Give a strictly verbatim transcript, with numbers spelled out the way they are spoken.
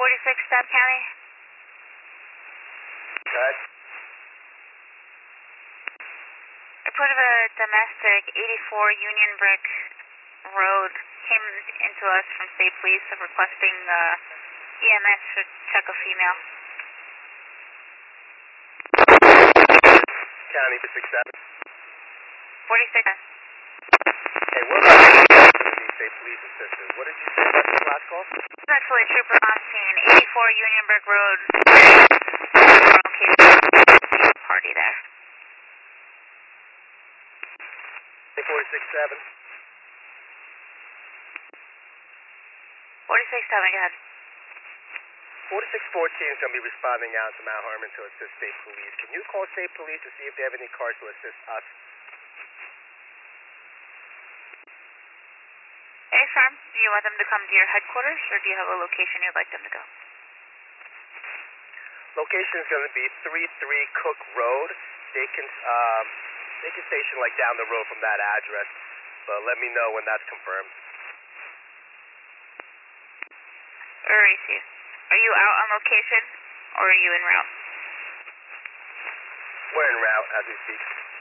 forty-six, Stab County. Good. Report of a domestic, eighty-four Union Brick Road, came into us from State Police requesting uh, E M S should check a female. County for six seven. forty-six. Hey, what about the State Police assistance? What did you say about this last call? It's actually a trooper on scene, eighty-four Union Brick Road. Okay, party there. four six seven. forty-six, seven, go ahead. forty-six fourteen is going to be responding out to Mount Herman to assist State Police. Can you call State Police to see if they have any cars to assist us? Hey, firm, do you want them to come to your headquarters, or do you have a location you'd like them to go? Location is going to be three three Cook Road. They can, um, they can station like down the road from that address, but let me know when that's confirmed. Alright, see. Are you out on location, or are you en route? We're en route as we speak.